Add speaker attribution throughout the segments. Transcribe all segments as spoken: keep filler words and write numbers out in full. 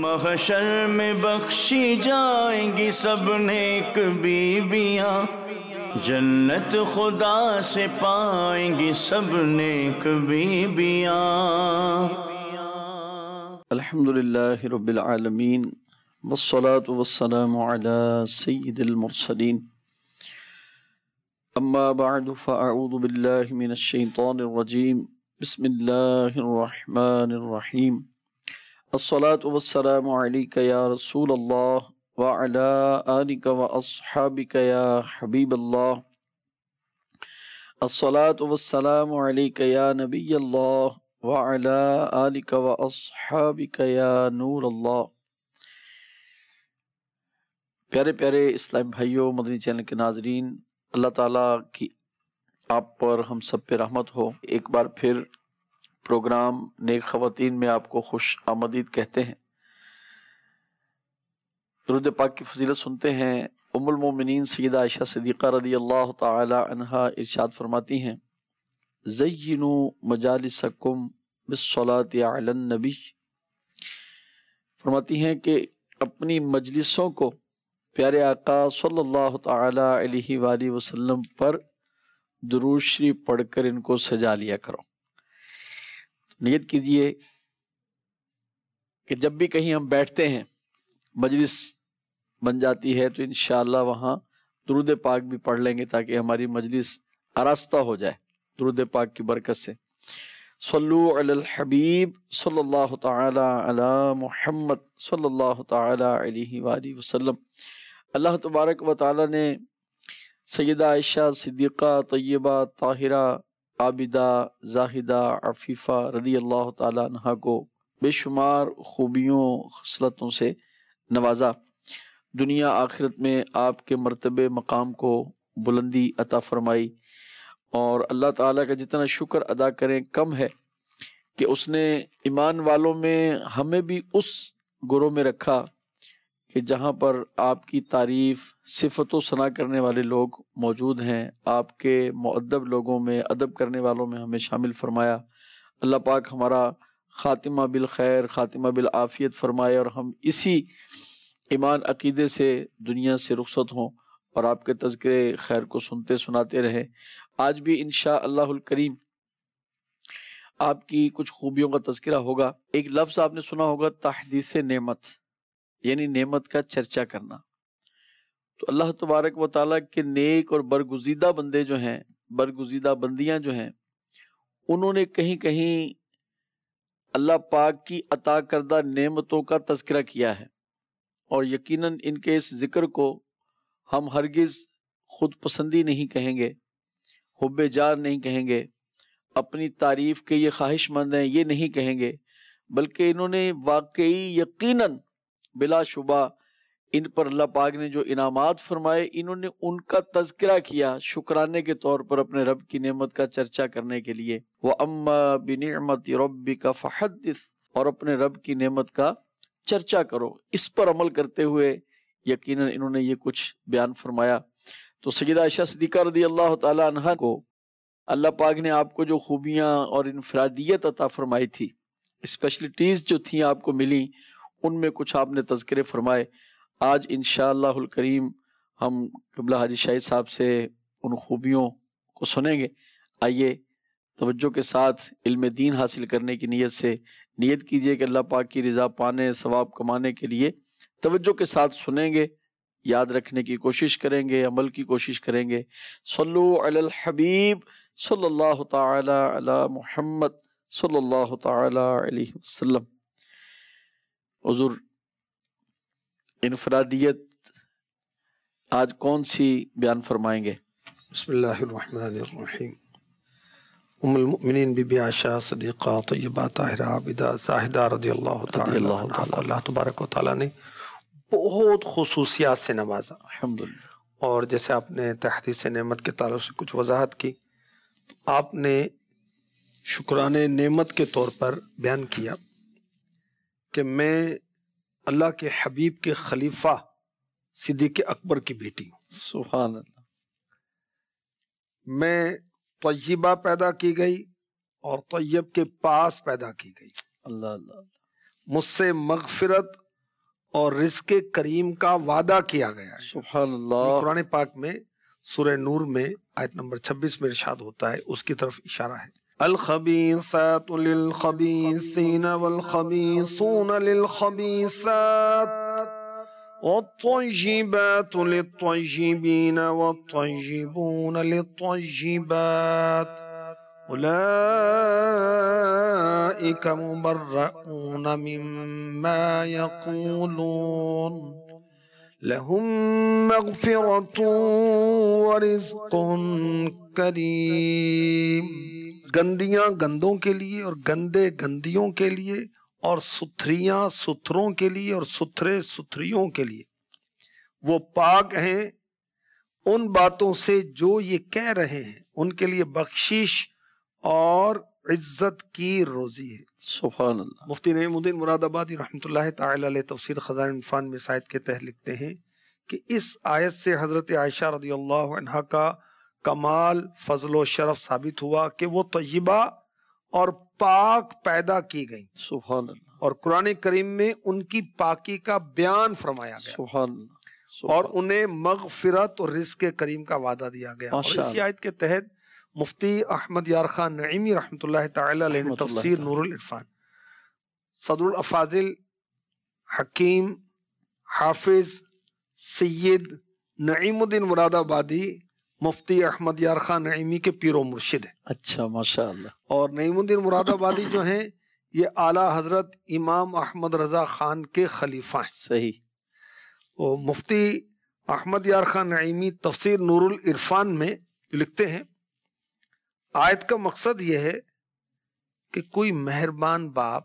Speaker 1: محشر میں بخشی جائیں گی سب نیک بیویاں، جنت خدا سے پائیں گی سب نیک بیویاں۔
Speaker 2: الحمدللہ رب العالمین والصلاة والسلام علی سید المرسلین، اما بعد فاعوذ باللہ من الشیطان الرجیم، بسم اللہ الرحمن الرحیم۔ الصلاة والسلام علیک یا رسول اللہ وعلی آلک واصحابک یا حبیب اللہ۔ الصلاة والسلام علیک یا نبی اللہ وعلی آلک واصحابک یا نور اللہ۔ پیارے پیارے اسلام بھائیوں، مدنی چینل کے ناظرین، اللہ تعالیٰ کی آپ پر ہم سب پہ رحمت ہو۔ ایک بار پھر پروگرام نیک خواتین میں آپ کو خوش آمدید کہتے ہیں۔ درود پاک کی فضیلت سنتے ہیں۔ ام المومنین سیدہ عائشہ صدیقہ رضی اللہ تعالی عنہا ارشاد فرماتی ہیں، زینوا مجالسکم بالصلاۃ علی النبی، فرماتی ہیں کہ اپنی مجلسوں کو پیارے آقا صلی اللہ تعالی علیہ وآلہ وسلم پر درود شریف پڑھ کر ان کو سجا لیا کرو۔ نیت کیجئے کہ جب بھی کہیں ہم بیٹھتے ہیں، مجلس بن جاتی ہے، تو انشاءاللہ وہاں درود پاک بھی پڑھ لیں گے تاکہ ہماری مجلس آراستہ ہو جائے درود پاک کی برکت سے۔ صلو علی الحبیب صلی اللہ تعالی علی محمد صلی اللہ تعالی علیہ وآلہ وسلم۔ اللہ تبارک و تعالی نے سیدہ عائشہ صدیقہ طیبہ طاہرہ عابدہ زاہدہ عفیفہ رضی اللہ تعالی عنہ کو بے شمار خوبیوں خصلتوں سے نوازا، دنیا آخرت میں آپ کے مرتبے مقام کو بلندی عطا فرمائی، اور اللہ تعالیٰ کا جتنا شکر ادا کریں کم ہے کہ اس نے ایمان والوں میں ہمیں بھی اس گروہ میں رکھا کہ جہاں پر آپ کی تعریف صفت و ثنا کرنے والے لوگ موجود ہیں۔ آپ کے مؤدب لوگوں میں، ادب کرنے والوں میں ہمیں شامل فرمایا۔ اللہ پاک ہمارا خاتمہ بالخیر، خاتمہ بالعافیت فرمائے، اور ہم اسی ایمان عقیدے سے دنیا سے رخصت ہوں اور آپ کے تذکرے خیر کو سنتے سناتے رہیں۔ آج بھی انشاءاللہ الکریم آپ کی کچھ خوبیوں کا تذکرہ ہوگا۔ ایک لفظ آپ نے سنا ہوگا، تحدیث نعمت، یعنی نعمت کا چرچا کرنا۔ تو اللہ تبارک و تعالیٰ کے نیک اور برگزیدہ بندے جو ہیں، برگزیدہ بندیاں جو ہیں، انہوں نے کہیں کہیں اللہ پاک کی عطا کردہ نعمتوں کا تذکرہ کیا ہے، اور یقیناً ان کے اس ذکر کو ہم ہرگز خود پسندی نہیں کہیں گے، حب جان نہیں کہیں گے، اپنی تعریف کے یہ خواہش مند ہیں یہ نہیں کہیں گے، بلکہ انہوں نے واقعی یقیناً بلا شبہ ان پر اللہ پاک نے جو انعامات فرمائے، انہوں نے ان کا تذکرہ کیا شکرانے کے طور پر اپنے رب کی نعمت کا چرچا کرنے کے لیے۔ وَأَمَّا بِنِعْمَةِ رَبِّكَ فَحَدِّثْ، اور اپنے رب کی نعمت کا چرچا کرو، اس پر عمل کرتے ہوئے یقیناً انہوں نے یہ کچھ بیان فرمایا۔ تو سیدہ عائشہ صدیقہ رضی اللہ تعالی عنہ کو اللہ پاک نے آپ کو جو خوبیاں اور انفرادیت عطا فرمائی تھی، اسپیشلٹیز جو تھیں آپ کو ملی، ان میں کچھ آپ نے تذکرے فرمائے۔ آج انشاءاللہ الکریم ہم قبلہ حاجی شاہد صاحب سے ان خوبیوں کو سنیں گے۔ آئیے توجہ کے ساتھ علم دین حاصل کرنے کی نیت سے نیت کیجئے کہ اللہ پاک کی رضا پانے، ثواب کمانے کے لیے توجہ کے ساتھ سنیں گے، یاد رکھنے کی کوشش کریں گے، عمل کی کوشش کریں گے۔ صلو علی الحبیب صلی اللہ تعالی علی محمد صلی اللہ تعالی علیہ وسلم۔ حضور، انفرادیت آج کون سی بیان فرمائیں گے؟
Speaker 3: بسم اللہ الرحمن الرحیم۔ ام المؤمنین بی بی عائشہ صدیقہ طیبہ طاہرہ عابدہ زاہدہ رضی اللہ تعالی عنہا کو اللہ تبارک و تعالیٰ نے بہت خصوصیات سے نوازا،
Speaker 2: الحمدللہ۔
Speaker 3: اور جیسے آپ نے تحدیث نعمت کے تعلق سے کچھ وضاحت کی، آپ نے شکران نعمت کے طور پر بیان کیا کہ میں اللہ کے حبیب کے خلیفہ صدیق اکبر کی بیٹی ہوں،
Speaker 2: سبحان اللہ۔
Speaker 3: میں طیبہ پیدا کی گئی اور طیب کے پاس پیدا کی گئی،
Speaker 2: اللہ اللہ۔
Speaker 3: مجھ سے مغفرت اور رزق کریم کا وعدہ کیا گیا ہے۔
Speaker 2: سبحان اللہ۔
Speaker 3: قرآن پاک میں سورہ نور میں آیت نمبر چھبیس میں ارشاد ہوتا ہے، اس کی طرف اشارہ ہے، الخبیثات للخبیثین والخبیثون للخبیثات والطیبات للطیبین والطیبون للطیبات اولئک مبرؤون مما یقولون لہم مغفرۃ ورزق کریم۔ گندیاں گندوں کے لیے اور گندے گندیوں کے لیے اور ستھریاں ستھروں کے لیے اور ستھرے ستھریوں کے لیے، وہ پاک ہیں ان باتوں سے جو یہ کہہ رہے ہیں، ان کے لیے بخشش اور عزت کی روزی ہے۔
Speaker 2: سبحان اللہ۔
Speaker 3: مفتی نعیم الدین مراد آبادی رحمۃ اللہ تعالی علیہ تفسیر خزائن العرفان میں اس آیت کے تحت لکھتے ہیں کہ اس آیت سے حضرت عائشہ رضی اللہ عنہا کا کمال فضل و شرف ثابت ہوا کہ وہ طیبہ اور پاک پیدا کی گئیں،
Speaker 2: سبحان اللہ۔
Speaker 3: اور قرآن کریم میں ان کی پاکی کا بیان فرمایا گیا،
Speaker 2: سبحان اللہ۔
Speaker 3: اور انہیں مغفرت اور رزق کریم کا وعدہ دیا گیا۔ اور اسی آیت کے تحت مفتی احمد یار خان نعیمی رحمۃ اللہ تعالی علیہ نے تفسیر نور العرفان، صدر الافاضل حکیم حافظ سید نعیم الدین مراد آبادی مفتی احمد یار خان نعیمی کے پیر و مرشد ہیں۔
Speaker 2: اچھا، ماشاء اللہ۔
Speaker 3: اور نعیم الدین مراد آبادی جو ہیں یہ اعلیٰ حضرت امام احمد رضا خان کے خلیفہ ہیں۔
Speaker 2: صحیح۔
Speaker 3: وہ مفتی احمد یار خان نعیمی تفسیر نور العرفان میں لکھتے ہیں، آیت کا مقصد یہ ہے کہ کوئی مہربان باپ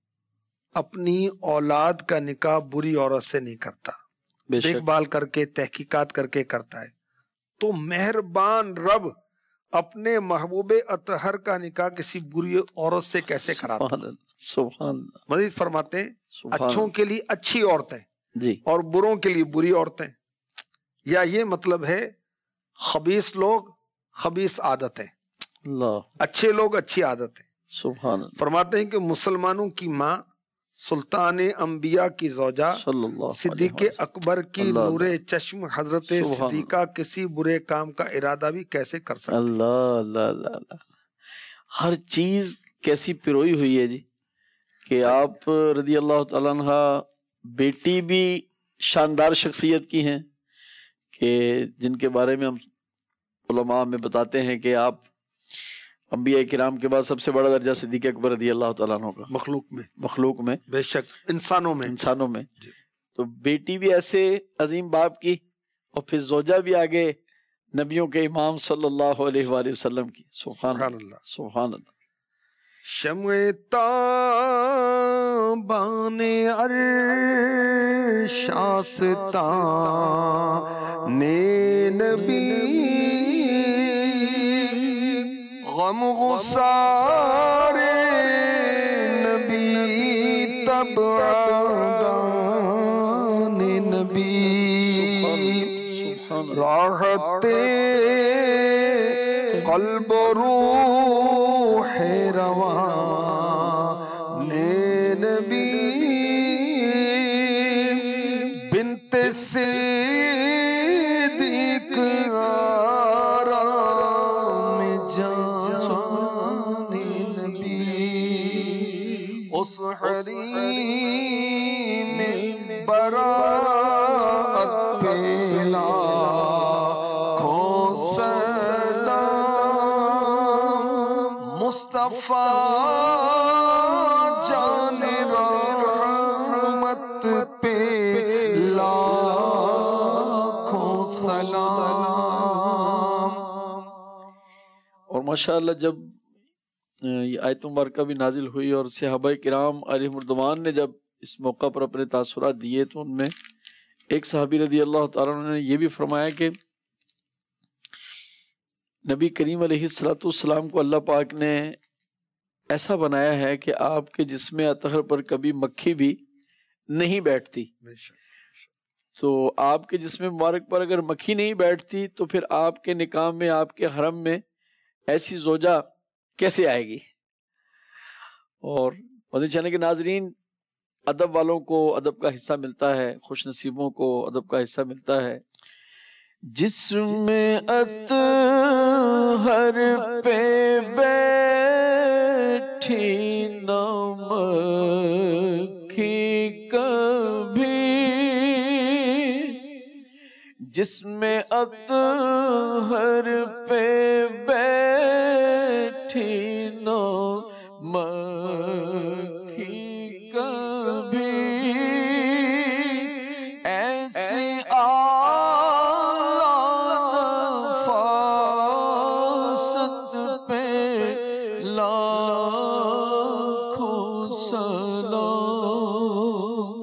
Speaker 3: اپنی اولاد کا نکاح بری عورت سے نہیں کرتا، دیکھ بھال کر کے تحقیقات کر کے کرتا ہے، تو مہربان رب اپنے محبوب اطہر کا نکاح کسی بری عورت سے کیسے کراتا؟
Speaker 2: سبحان اللہ۔
Speaker 3: مزید فرماتے ہیں اچھوں کے لیے اچھی عورتیں
Speaker 2: جی
Speaker 3: اور بروں کے لیے بری عورتیں، یا یہ مطلب ہے خبیث لوگ خبیث عادتیں،
Speaker 2: اللہ،
Speaker 3: اچھے لوگ اچھی عادتیں۔
Speaker 2: سبحان اللہ۔
Speaker 3: فرماتے ہیں کہ مسلمانوں کی ماں سلطان انبیاء کی زوجہ
Speaker 2: صلی اللہ
Speaker 3: صدیق اکبر کی نور چشم حضرت صدیقہ کسی برے کام کا ارادہ بھی کیسے کر سکتے؟
Speaker 2: اللہ اللہ اللہ اللہ۔ ہر چیز کیسی پروئی ہوئی ہے جی کہ آپ رضی اللہ تعالیٰ عنہ بیٹی بھی شاندار شخصیت کی ہیں کہ جن کے بارے میں ہم علماء میں بتاتے ہیں کہ آپ انبیاء کرام کے بعد سب سے بڑا درجہ صدیق اکبر رضی اللہ تعالیٰ عنہ کا
Speaker 3: مخلوق میں
Speaker 2: مخلوق میں
Speaker 3: بے شک انسانوں میں
Speaker 2: انسانوں میں
Speaker 3: جی۔
Speaker 2: تو بیٹی بھی ایسے عظیم باپ کی، اور پھر زوجہ بھی آگے نبیوں کے امام صلی اللہ علیہ وآلہ وسلم کی۔ سبحان اللہ سبحان اللہ۔
Speaker 3: شمع تابان عرش آستان نبی غم غسار نبی تبعان نبی راحت قلب و روح روان نبی بنت صدیق آرام جان نبی اس حریم براءت پیلا مصطفیٰ جان رحمت پہ لاکھوں سلام۔
Speaker 2: اور ماشاءاللہ جب یہ آیت مبارکہ بھی نازل ہوئی اور صحابہ کرام علیہم الرضوان نے جب اس موقع پر اپنے تاثرات دیے تو ان میں ایک صحابی رضی اللہ تعالیٰ عنہ نے یہ بھی فرمایا کہ نبی کریم علیہ الصلوۃ والسلام کو اللہ پاک نے ایسا بنایا ہے کہ آپ کے جسم اطہر پر کبھی مکھی بھی نہیں بیٹھتی، تو آپ کے جسم مبارک پر اگر مکھی نہیں بیٹھتی تو پھر آپ کے نکاح میں آپ کے حرم میں ایسی زوجہ کیسے آئے گی؟ اور مدنی چینل کے ناظرین، ادب والوں کو ادب کا حصہ ملتا ہے، خوش نصیبوں کو ادب کا حصہ ملتا ہے۔ جسم اطہر پہ بیٹھی نہ مکھی کبھی، جسم اطہر پہ بیٹھی نہ مکھی کبھی، ایسی نفاست پہ لاکھوں سلام۔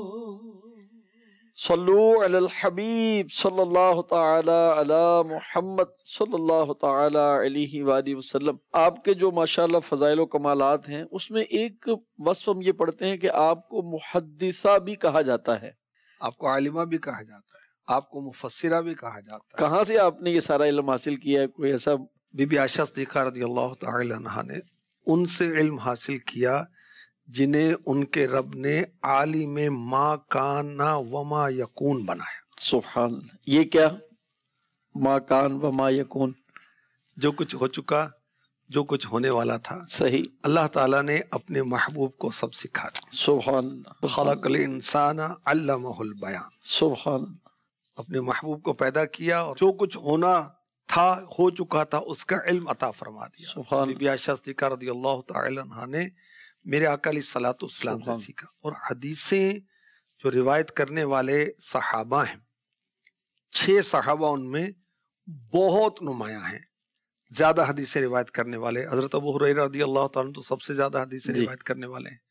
Speaker 2: صلو علی الحبیب صلی اللہ تعالی علی محمد صلی اللہ تعالی علیہ وآلہ وسلم۔ آپ کے جو ماشاءاللہ فضائل و کمالات ہیں، اس میں ایک وصف ہم یہ پڑھتے ہیں کہ آپ کو محدثہ بھی کہا جاتا ہے،
Speaker 3: آپ کو عالمہ بھی کہا جاتا ہے، آپ کو مفسرہ بھی کہا جاتا ہے۔
Speaker 2: کہاں سے آپ نے یہ سارا علم حاصل کیا ہے؟ کوئی ایسا؟
Speaker 3: بی بی عائشہ صدیقہ رضی اللہ تعالی عنہا نے ان سے علم حاصل کیا جنہیں ان کے رب نے عالم ما کانا وما یکون بنایا۔
Speaker 2: سبحان اللہ۔ یہ کیا؟ ما کان و ما یکون،
Speaker 3: جو کچھ ہو چکا، جو کچھ ہونے والا تھا،
Speaker 2: صحیح،
Speaker 3: اللہ تعالیٰ نے اپنے محبوب کو سب سکھا دیا۔
Speaker 2: سبحان اللہ،
Speaker 3: خلق الانسان علمہ البیان،
Speaker 2: سبحان اللہ،
Speaker 3: اپنے محبوب کو پیدا کیا اور جو کچھ ہونا تھا، ہو چکا تھا، اس کا علم عطا فرما دیا۔
Speaker 2: سبحان
Speaker 3: بی بی عائشہ صدیقہ رضی اللہ تعالی عنہا نے میرے آقا علیہ الصلوۃ والسلام سے سیکھا۔ اور حدیثیں جو روایت کرنے والے صحابہ ہیں، چھ صحابہ ان میں بہت نمایاں ہیں، زیادہ حدیثیں روایت کرنے والے۔ حضرت ابو ہریرہ رضی اللہ تعالیٰ عنہ تو سب سے زیادہ حدیثیں روایت کرنے والے ہیں۔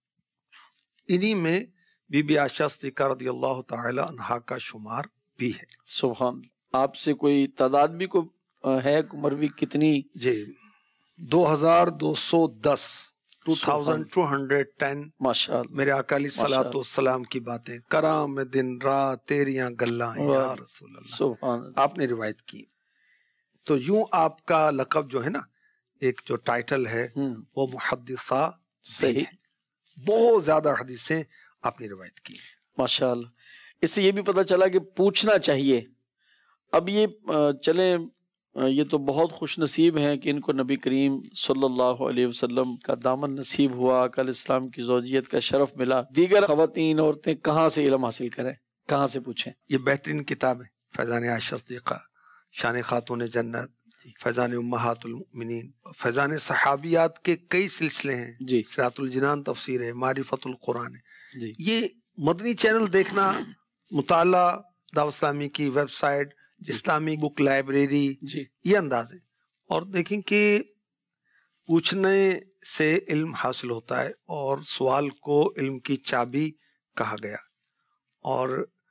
Speaker 3: انہی میں بی بی عائشہ صدیقہ رضی اللہ تعالی عنہا کا شمار بھی ہے۔
Speaker 2: سبحان اللہ۔ آپ سے کوئی تعداد بھی کو ہے مروی کتنی؟
Speaker 3: جی دو ہزار دو سو دس، two thousand two hundred ten
Speaker 2: ماشاء اللہ،
Speaker 3: میرے آقا علیہ الصلوۃ والسلام کی باتیں، کرام دن رات تیریاں گلاں یا رسول اللہ،
Speaker 2: سبحان اللہ،
Speaker 3: آپ نے روایت کی۔ تو یوں آپ کا لقب جو ہے نا، ایک جو ٹائٹل ہے وہ محدثہ
Speaker 2: صحیح،
Speaker 3: بہت زیادہ حدیثیں آپ نے روایت کی۔
Speaker 2: ماشاء اللہ۔ اس سے یہ بھی پتہ چلا کہ پوچھنا چاہیے۔ اب یہ چلے، یہ تو بہت خوش نصیب ہیں کہ ان کو نبی کریم صلی اللہ علیہ وسلم کا دامن نصیب ہوا، آقا علیہ السلام کی زوجیت کا شرف ملا۔ دیگر خواتین عورتیں کہاں سے علم حاصل کریں، کہاں سے پوچھیں؟
Speaker 3: یہ بہترین کتاب ہے، فیضان عائشہ صدیقہ، شان خاتون جنت، فیضان امہات المؤمنین، فیضان صحابیات کے کئی سلسلے ہیں
Speaker 2: جی،
Speaker 3: صراط الجنان تفسیر ہے، معرفت القرآن ہے۔
Speaker 2: جی،
Speaker 3: یہ مدنی چینل دیکھنا، مطالعہ، دعوت اسلامی کی ویب سائٹ، اسلامی بک لائبریری،
Speaker 2: جی،
Speaker 3: یہ انداز ہے۔ اور دیکھیں کہ پوچھنے سے علم حاصل ہوتا ہے، اور سوال کو علم کی چابی کہا گیا۔ اور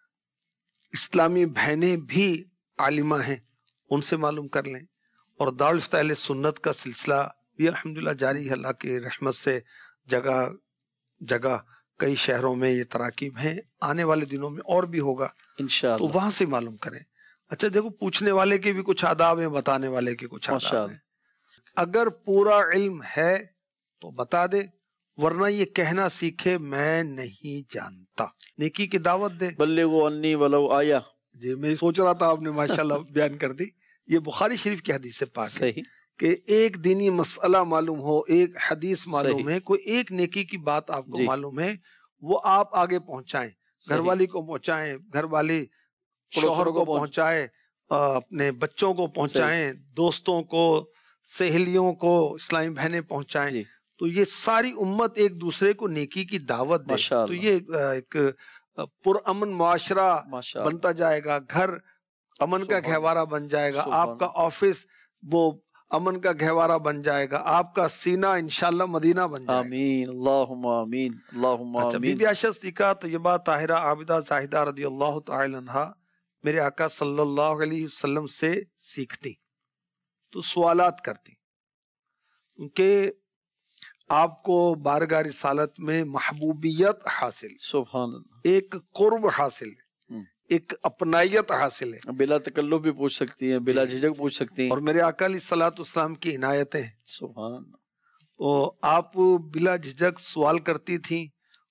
Speaker 3: اسلامی بہنیں بھی عالمہ ہیں، ان سے معلوم کر لیں۔ اور دارالفتہ اہل سنت کا سلسلہ بھی الحمدللہ جاری ہے، اللہ کی رحمت سے جگہ جگہ کئی شہروں میں یہ تراکیب ہیں، آنے والے دنوں میں اور بھی ہوگا،
Speaker 2: انشاءاللہ۔
Speaker 3: تو وہاں سے معلوم کریں۔ اچھا دیکھو، پوچھنے والے کے بھی کچھ آداب ہیں، بتانے والے کے کچھ آداب ہیں۔ اگر پورا علم ہے تو بتا دے، ورنہ یہ کہنا سیکھے میں نہیں جانتا، نیکی کی دعوت دے۔
Speaker 2: بلغوا عنی ولو آیا،
Speaker 3: جی میں سوچ رہا تھا آپ نے ماشاءاللہ بیان کر دی۔ یہ بخاری شریف کی حدیث سے پاک ہے
Speaker 2: صحیح،
Speaker 3: کہ ایک دینی مسئلہ معلوم ہو، ایک حدیث معلوم ہے، کوئی ایک نیکی کی بات آپ کو معلوم ہے، وہ آپ آگے پہنچائیں، گھر والی کو پہنچائیں، گھر والی شوہر کو پہنچائیں، اپنے بچوں کو پہنچائیں، دوستوں کو، سہیلیوں کو، اسلامی بہنیں پہنچائیں، تو یہ ساری امت ایک دوسرے کو نیکی کی دعوت دے، تو یہ ایک پرامن معاشرہ بنتا جائے گا، گھر امن کا گہوارہ بن جائے گا، آپ کا آفس وہ امن کا گہوارہ بن جائے گا، آپ کا سینہ انشاءاللہ مدینہ بن جائے گا۔
Speaker 2: آمین، اللہم آمین، اللہم
Speaker 3: اچھا، بی
Speaker 2: آمین۔
Speaker 3: بی عائشہ صدیقہ طیبہ طاہرہ عابدہ زاہدہ رضی اللہ تعالی عنہا میرے آقا صلی اللہ علیہ وسلم سے سیکھتی تو سوالات کرتی، کیونکہ آپ کو بارگاہ رسالت میں محبوبیت حاصل،
Speaker 2: سبحان اللہ،
Speaker 3: ایک قرب حاصل ہے، ایک اپنائیت حاصل ہے،
Speaker 2: بلا تکلف بھی پوچھ سکتی ہیں، بلا جھجک پوچھ سکتی ہیں،
Speaker 3: اور میرے آقا علیہ الصلوۃ والسلام کی عنایتیں،
Speaker 2: سبحان اللہ،
Speaker 3: تو آپ بلا جھجک سوال کرتی تھیں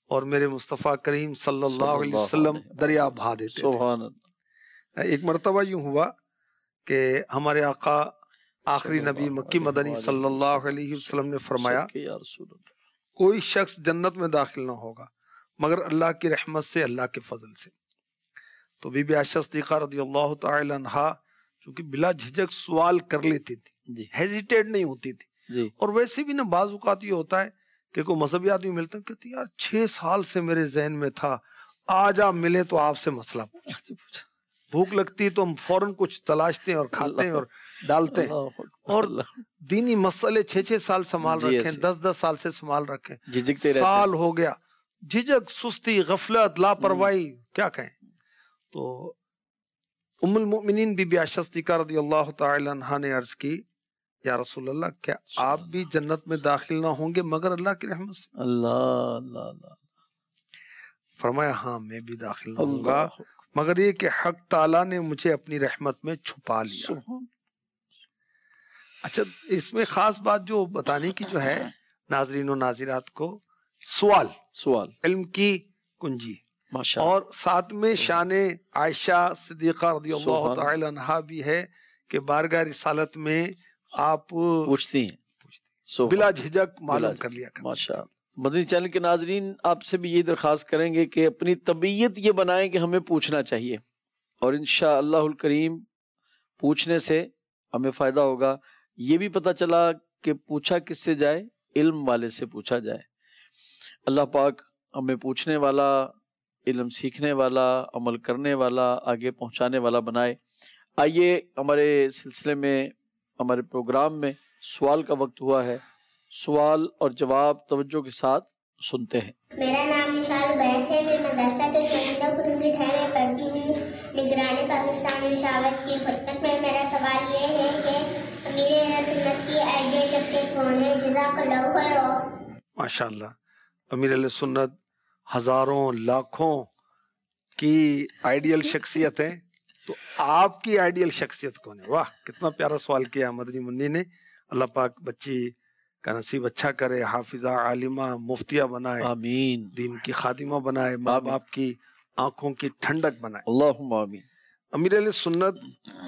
Speaker 3: اور میرے مصطفیٰ کریم صلی اللہ علیہ وسلم دریا بہا دیتے تھے۔ ایک مرتبہ یوں ہوا کہ ہمارے آقا آخری نبی مکی مدنی صلی اللہ علیہ وسلم نے فرمایا کوئی شخص جنت میں داخل نہ ہوگا مگر اللہ کی رحمت سے، اللہ کے فضل سے۔ تو بی بی عائشہ صدیقہ رضی اللہ تعالی عنہا چونکہ بلا جھجک سوال کر لیتی تھی، ہیزیٹیٹ نہیں ہوتی تھی، اور ویسے بھی نا بعض اوقات یہ ہوتا ہے کہ کوئی مذہبی آدمی ملتا ہے کہتے یار چھ سال سے میرے ذہن میں تھا، آج آپ ملے تو آپ سے مسئلہ پوچھا، بھوک لگتی تو ہم فوراً کچھ تلاشتے ہیں اور کھاتے ہیں اور ڈالتے ہیں، اور دینی مسئلے چھ چھ سال سنبھال رکھیں، دس دس سال سے سنبھال رکھیں، سال ہو گیا، جھجک، سستی، غفلت، لاپرواہی، کیا کہیں۔ تو ام المؤمنین بی بی عائشہ صدیقہ رضی اللہ تعالی عنہا نے عرض کی یا رسول اللہ کیا آپ بھی جنت میں داخل نہ ہوں گے مگر اللہ کی رحمت سے؟
Speaker 2: اللہ اللہ اللہ
Speaker 3: فرمایا ہاں میں بھی داخل نہ ہوں گا مگر یہ کہ حق تعالیٰ نے مجھے اپنی رحمت میں چھپا لیا۔ اچھا اس میں خاص بات جو بتانے کی جو ہے ناظرین و ناظرات کو، سوال
Speaker 2: سوال
Speaker 3: علم کی کنجی، اور ساتھ میں شان عائشہ صدیقہ رضی اللہ تعالی عنہا بھی ہے کہ بارگاہ رسالت میں آپ
Speaker 2: پوچھتی ہیں،
Speaker 3: بلا جھجک معلوم کر لیا کریں۔
Speaker 2: ماشاء اللہ۔ مدنی چینل کے ناظرین آپ سے بھی یہ درخواست کریں گے کہ اپنی طبیعت یہ بنائیں کہ ہمیں پوچھنا چاہیے، اور انشاءاللہ الکریم پوچھنے سے ہمیں فائدہ ہوگا۔ یہ بھی پتہ چلا کہ پوچھا کس سے جائے، علم والے سے پوچھا جائے۔ اللہ پاک ہمیں پوچھنے والا، علم سیکھنے والا، عمل کرنے والا، آگے پہنچانے والا بنائے۔ آئیے ہمارے سلسلے میں، ہمارے پروگرام میں سوال کا وقت ہوا ہے، سوال اور جواب توجہ کے ساتھ سنتے ہیں۔
Speaker 4: میرا نام نشال بیت ہے، میں مدرسہ المنندہ قرنگی ڈھائی میں پڑھتی ہوں، نگران پاکستان مشاورت کی خدمت میں۔ میرا سوال یہ ہے کہ امیر اہل سنت کی آئیڈیل شخصیت کون ہے؟ جزاک اللہ خیر۔
Speaker 3: ماشاءاللہ، امیر اہل سنت ہزاروں لاکھوں کی آئیڈیل شخصیت ہے، تو آپ کی آئیڈیل شخصیت کون ہے؟ واہ کتنا پیارا سوال کیا مدنی منی نے۔ اللہ پاک بچی کا نصیب اچھا کرے، حافظہ، عالمہ، مفتیہ بنائے،
Speaker 2: آمین،
Speaker 3: دین کی خادمہ بنائے، ماں باپ کی آنکھوں کی ٹھنڈک بنائے،
Speaker 2: اللہم آمین۔
Speaker 3: امیر اہل سنت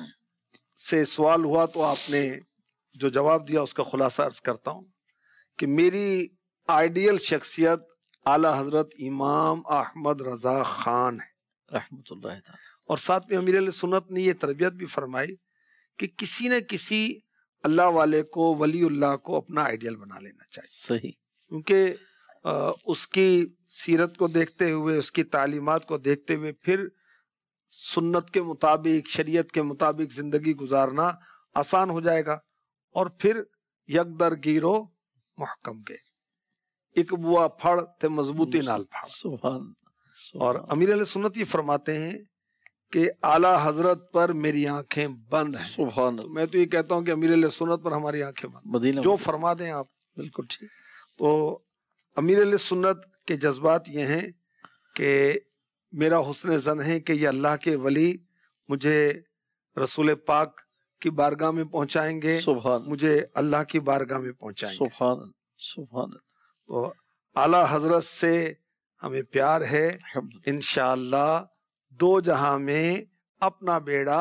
Speaker 3: سے سوال ہوا تو آپ نے جو جواب دیا اس کا خلاصہ عرض کرتا ہوں کہ میری آئیڈیل شخصیت اعلیٰ حضرت امام احمد رضا خان ہے
Speaker 2: رحمت اللہ تعالی،
Speaker 3: اور ساتھ میں امیر اہل سنت نے یہ تربیت بھی فرمائی کہ کسی نہ کسی اللہ والے کو، ولی اللہ کو اپنا آئیڈیل بنا لینا چاہیے،
Speaker 2: صحیح،
Speaker 3: کیونکہ اس کی سیرت کو دیکھتے ہوئے، اس کی تعلیمات کو دیکھتے ہوئے پھر سنت کے مطابق، شریعت کے مطابق زندگی گزارنا آسان ہو جائے گا، اور پھر یک در گیرو محکم کے ایک بوا پھڑ تے مضبوطی نال پھڑ۔
Speaker 2: سبحان،
Speaker 3: اور امیر اہل سنت یہ فرماتے ہیں کہ اعلیٰ حضرت پر میری آنکھیں بند ہیں۔
Speaker 2: سبحان،
Speaker 3: میں تو یہ کہتا ہوں کہ امیر اہل سنت پر ہماری آنکھیں بند،
Speaker 2: مدینہ
Speaker 3: جو فرما دیں آپ۔
Speaker 2: بالکل ٹھیک۔
Speaker 3: تو امیر اہل سنت کے جذبات یہ ہیں کہ میرا حسن ظن ہے کہ یہ اللہ کے ولی مجھے رسول پاک کی بارگاہ میں پہنچائیں گے،
Speaker 2: سبحان،
Speaker 3: مجھے اللہ کی بارگاہ میں پہنچائیں گے۔
Speaker 2: سبحان سبحان،
Speaker 3: تو اعلیٰ حضرت سے ہمیں پیار ہے،
Speaker 2: الحمدللہ،
Speaker 3: انشاءاللہ دو جہاں میں اپنا بیڑا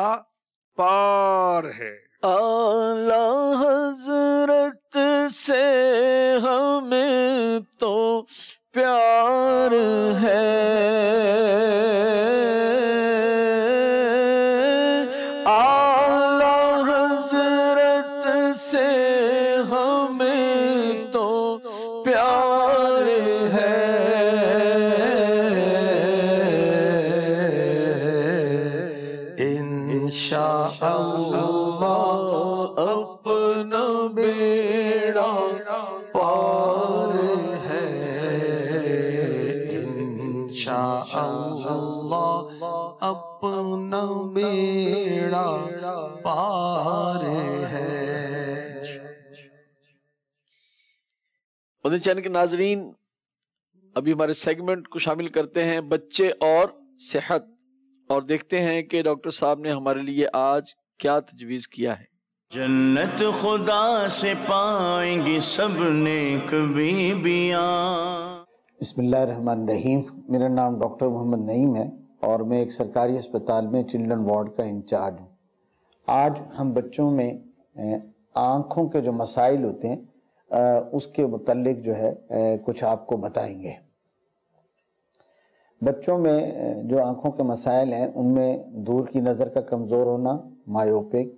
Speaker 3: پار ہے۔
Speaker 2: اعلیٰ حضرت سے ہمیں تو پیار ہے، اعلیٰ حضرت سے ہمیں تو پیار ہے،
Speaker 3: انشاءاللہ اپنا بیڑا پار ہے، انشاءاللہ اپنا بیڑا پار ہے۔
Speaker 2: مدنی چینل کے ناظرین ابھی ہمارے سیگمنٹ کو شامل کرتے ہیں بچے اور صحت، اور دیکھتے ہیں کہ ڈاکٹر صاحب نے ہمارے لیے آج کیا تجویز کیا ہے۔
Speaker 1: جنت خدا سے پائیں گی سب نیک بیبیاں۔
Speaker 5: بسم اللہ الرحمن الرحیم. میرا نام ڈاکٹر محمد نعیم ہے اور میں ایک سرکاری اسپتال میں چلڈرن وارڈ کا انچارج ہوں. آج ہم بچوں میں آنکھوں کے جو مسائل ہوتے ہیں اس کے متعلق جو ہے کچھ آپ کو بتائیں گے. بچوں میں جو آنکھوں کے مسائل ہیں ان میں دور کی نظر کا کمزور ہونا، مایوپک،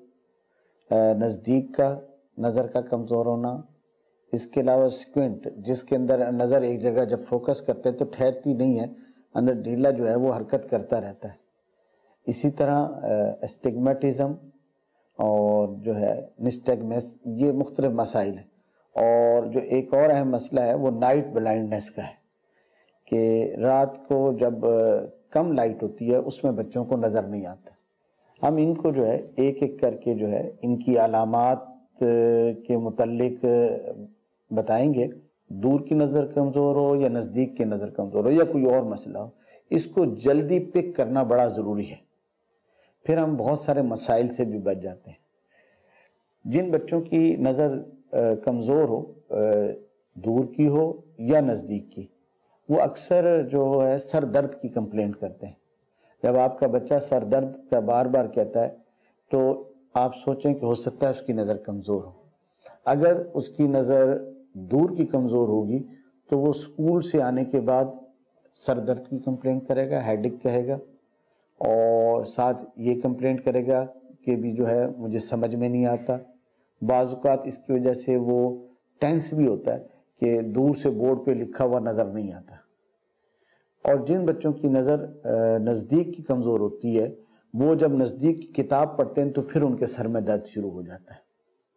Speaker 5: نزدیک کا نظر کا کمزور ہونا، اس کے علاوہ سکوینٹ جس کے اندر نظر ایک جگہ جب فوکس کرتے ہیں تو ٹھہرتی نہیں ہے، اندر ڈھیلا جو ہے وہ حرکت کرتا رہتا ہے. اسی طرح اسٹگمیٹزم اور جو ہے نسٹیگمس، یہ مختلف مسائل ہیں. اور جو ایک اور اہم مسئلہ ہے وہ نائٹ بلائنڈنس کا ہے کہ رات کو جب کم لائٹ ہوتی ہے اس میں بچوں کو نظر نہیں آتا. ہم ان کو جو ہے ایک ایک کر کے جو ہے ان کی علامات کے متعلق بتائیں گے. دور کی نظر کمزور ہو یا نزدیک کی نظر کمزور ہو یا کوئی اور مسئلہ ہو، اس کو جلدی پک کرنا بڑا ضروری ہے، پھر ہم بہت سارے مسائل سے بھی بچ جاتے ہیں. جن بچوں کی نظر کمزور ہو، دور کی ہو یا نزدیک کی، وہ اکثر جو ہے سر درد کی کمپلینٹ کرتے ہیں. جب آپ کا بچہ سر درد کا بار بار کہتا ہے تو آپ سوچیں کہ ہو سکتا ہے اس کی نظر کمزور ہو. اگر اس کی نظر دور کی کمزور ہوگی تو وہ اسکول سے آنے کے بعد سر درد کی کمپلینٹ کرے گا، ہیڈک کہے گا، اور ساتھ یہ کمپلینٹ کرے گا کہ بھی جو ہے مجھے سمجھ میں نہیں آتا. بعض اوقات اس کی وجہ سے وہ ٹینس بھی ہوتا ہے کہ دور سے بورڈ پہ لکھا ہوا نظر نہیں آتا. اور جن بچوں کی نظر نزدیک کی کمزور ہوتی ہے وہ جب نزدیک کی کتاب پڑھتے ہیں تو پھر ان کے سر میں درد شروع ہو جاتا ہے.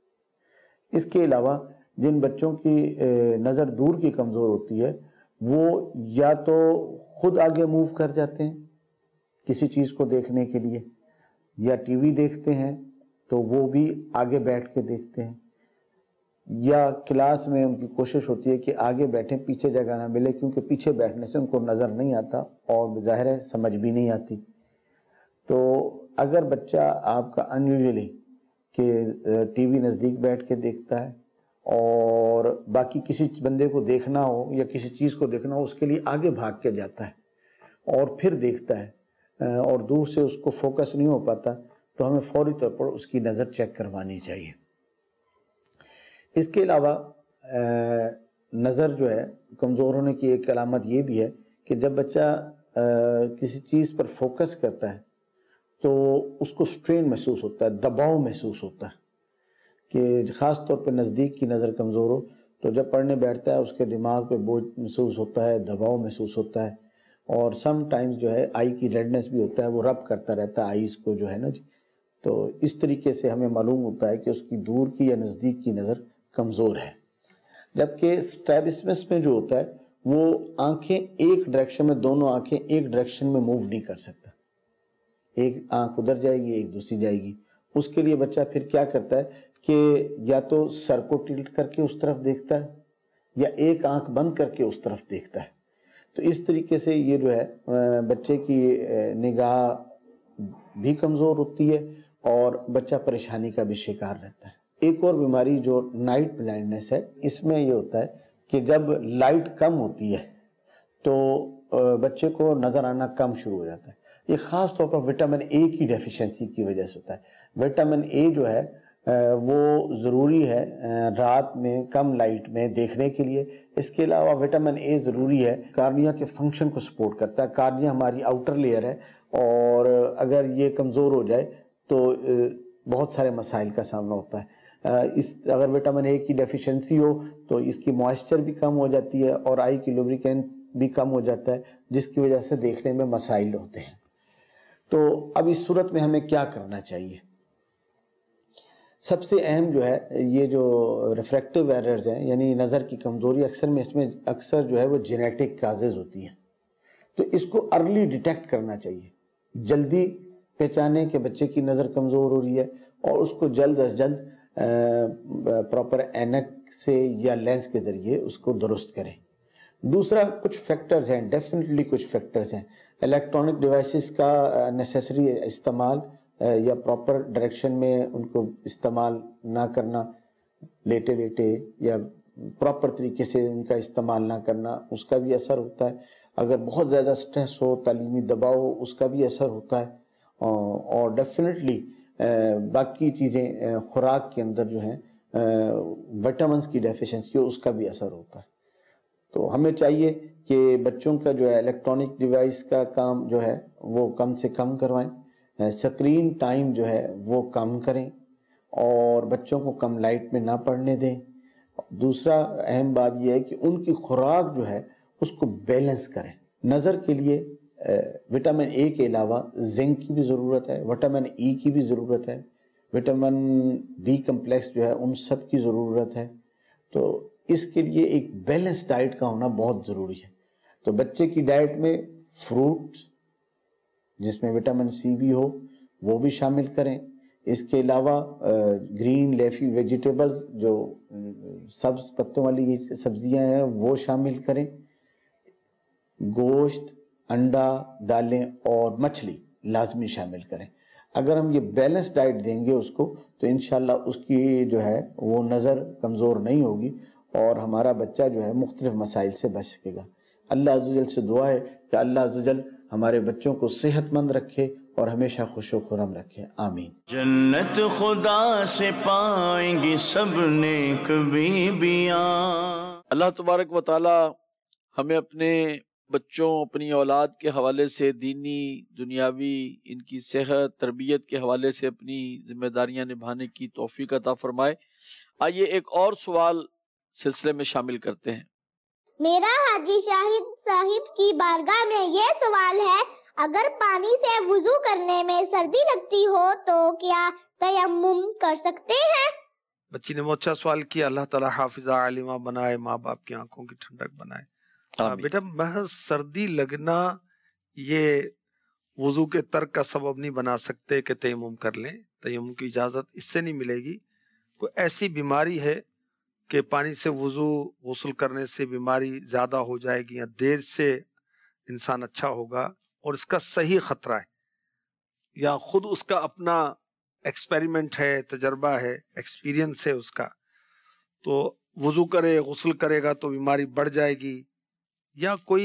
Speaker 5: اس کے علاوہ جن بچوں کی نظر دور کی کمزور ہوتی ہے وہ یا تو خود آگے موو کر جاتے ہیں کسی چیز کو دیکھنے کے لیے، یا ٹی وی دیکھتے ہیں تو وہ بھی آگے بیٹھ کے دیکھتے ہیں، یا کلاس میں ان کی کوشش ہوتی ہے کہ آگے بیٹھیں، پیچھے جگہ نہ ملے، کیونکہ پیچھے بیٹھنے سے ان کو نظر نہیں آتا اور ظاہر ہے سمجھ بھی نہیں آتی. تو اگر بچہ آپ کا انیوژلی کہ ٹی وی نزدیک بیٹھ کے دیکھتا ہے اور باقی کسی بندے کو دیکھنا ہو یا کسی چیز کو دیکھنا ہو اس کے لیے آگے بھاگ کے جاتا ہے اور پھر دیکھتا ہے اور دور سے اس کو فوکس نہیں ہو پاتا، تو ہمیں فوری طور پر اس کی نظر چیک کروانی چاہیے. اس کے علاوہ نظر جو ہے کمزور ہونے کی ایک علامت یہ بھی ہے کہ جب بچہ کسی چیز پر فوکس کرتا ہے تو اس کو سٹرین محسوس ہوتا ہے، دباؤ محسوس ہوتا ہے، کہ خاص طور پہ نزدیک کی نظر کمزور ہو تو جب پڑھنے بیٹھتا ہے اس کے دماغ پہ بوجھ محسوس ہوتا ہے، دباؤ محسوس ہوتا ہے، اور سم ٹائمز جو ہے آئی کی ریڈنس بھی ہوتا ہے، وہ رب کرتا رہتا ہے آئیز کو جو ہے نا جی. تو اس طریقے سے ہمیں معلوم ہوتا ہے کہ اس کی دور کی یا نزدیک کی نظر کمزور ہے. جبکہ اسٹریبسمس میں جو ہوتا ہے وہ آنکھیں ایک ڈائریکشن میں، دونوں آنکھیں ایک ڈائریکشن میں موو نہیں کر سکتا، ایک آنکھ ادھر جائے گی ایک دوسری جائے گی. اس کے لیے بچہ پھر کیا کرتا ہے کہ یا تو سر کو ٹلٹ کر کے اس طرف دیکھتا ہے یا ایک آنکھ بند کر کے اس طرف دیکھتا ہے. تو اس طریقے سے یہ جو ہے بچے کی نگاہ بھی کمزور ہوتی ہے اور بچہ پریشانی کا بھی شکار رہتا ہے. ایک اور بیماری جو نائٹ بلائنڈنس ہے، اس میں یہ ہوتا ہے کہ جب لائٹ کم ہوتی ہے تو بچے کو نظر آنا کم شروع ہو جاتا ہے. یہ خاص طور پر وٹامن اے کی ڈیفیشنسی کی وجہ سے ہوتا ہے. وٹامن اے جو ہے وہ ضروری ہے رات میں کم لائٹ میں دیکھنے کے لیے. اس کے علاوہ وٹامن اے ضروری ہے، کارنیا کے فنکشن کو سپورٹ کرتا ہے. کارنیا ہماری آؤٹر لیئر ہے اور اگر یہ کمزور ہو جائے تو بہت سارے مسائل کا سامنا ہوتا ہے. اس اگر وٹامن اے کی ڈیفیشنسی ہو تو اس کی موائسچر بھی کم ہو جاتی ہے اور آئی کی لوبریکینٹ بھی کم ہو جاتا ہے، جس کی وجہ سے دیکھنے میں مسائل ہوتے ہیں. تو اب اس صورت میں ہمیں کیا کرنا چاہیے؟ سب سے اہم جو ہے یہ جو ریفریکٹیو ایررز ہیں یعنی نظر کی کمزوری، اکثر میں اس میں اکثر جو ہے وہ جینیٹک کازز ہوتی ہیں. تو اس کو ارلی ڈیٹیکٹ کرنا چاہیے، جلدی پہچانے کہ بچے کی نظر کمزور ہو رہی ہے اور اس کو جلد از جلد پراپر اینک سے یا لینس کے ذریعے اس کو درست کریں. دوسرا کچھ فیکٹرز ہیں، ڈیفینیٹلی کچھ فیکٹرز ہیں. الیکٹرانک ڈیوائسز کا نیسیسری استعمال یا پراپر ڈائریکشن میں ان کو استعمال نہ کرنا، لیٹے لیٹے یا پراپر طریقے سے ان کا استعمال نہ کرنا، اس کا بھی اثر ہوتا ہے. اگر بہت زیادہ سٹریس ہو، تعلیمی دباؤ ہو، اس کا بھی اثر ہوتا ہے. اور ڈیفینیٹلی باقی چیزیں خوراک کے اندر جو ہیں وٹامنس کی ڈیفیشنسی ہو، اس کا بھی اثر ہوتا ہے. تو ہمیں چاہیے کہ بچوں کا جو ہے الیکٹرانک ڈیوائس کا کام جو ہے وہ کم سے کم کروائیں، اسکرین ٹائم جو ہے وہ کم کریں، اور بچوں کو کم لائٹ میں نہ پڑھنے دیں. دوسرا اہم بات یہ ہے کہ ان کی خوراک جو ہے اس کو بیلنس کریں. نظر کے لیے وٹامن اے کے علاوہ زنک کی بھی ضرورت ہے، وٹامن ای کی بھی ضرورت ہے، وٹامن بی کمپلیکس جو ہے ان سب کی ضرورت ہے. تو اس کے لیے ایک بیلنس ڈائٹ کا ہونا بہت ضروری ہے. تو بچے کی ڈائٹ میں فروٹ جس میں وٹامن سی بھی ہو وہ بھی شامل کریں. اس کے علاوہ گرین لیفی ویجیٹیبلز جو سبز پتوں والی سبزیاں ہیں وہ شامل کریں. گوشت، انڈا، دالیں اور مچھلی لازمی شامل کریں. اگر ہم یہ بیلنس ڈائٹ دیں گے اس کو تو انشاءاللہ اس کی جو ہے وہ نظر کمزور نہیں ہوگی اور ہمارا بچہ جو ہے مختلف مسائل سے بچ سکے گا. اللہ عز و جل سے دعا ہے کہ اللہ عز و جل ہمارے بچوں کو صحت مند رکھے اور ہمیشہ خوش و خرم رکھے. آمین.
Speaker 1: جنت خدا سے پائیں گی سب نیک بیویاں.
Speaker 2: اللہ تبارک و تعالی ہمیں اپنے بچوں، اپنی اولاد کے حوالے سے دینی، دنیاوی، ان کی صحت، تربیت کے حوالے سے اپنی ذمہ داریاں نبھانے کی توفیق عطا فرمائے. آئیے ایک اور سوال سلسلے میں شامل کرتے ہیں.
Speaker 4: میرا حاجی شاہد صاحب کی بارگاہ میں یہ سوال ہے، اگر پانی سے وضو کرنے میں سردی لگتی ہو تو کیا تیمم کر سکتے ہیں؟
Speaker 3: بچی نے بہت اچھا سوال کیا. اللہ تعالیٰ حافظہ عالمہ بنائے، ماں باپ کی آنکھوں کی ٹھنڈک بنائے. بیٹا محض سردی لگنا یہ وضو کے ترک کا سبب نہیں بنا سکتے کہ تیمم کر لیں. تیمم کی اجازت اس سے نہیں ملے گی. کوئی ایسی بیماری ہے کہ پانی سے وضو غسل کرنے سے بیماری زیادہ ہو جائے گی یا دیر سے انسان اچھا ہوگا اور اس کا صحیح خطرہ ہے، یا خود اس کا اپنا ایکسپیریمنٹ ہے، تجربہ ہے، ایکسپیرینس ہے اس کا، تو وضو کرے غسل کرے گا تو بیماری بڑھ جائے گی، یا کوئی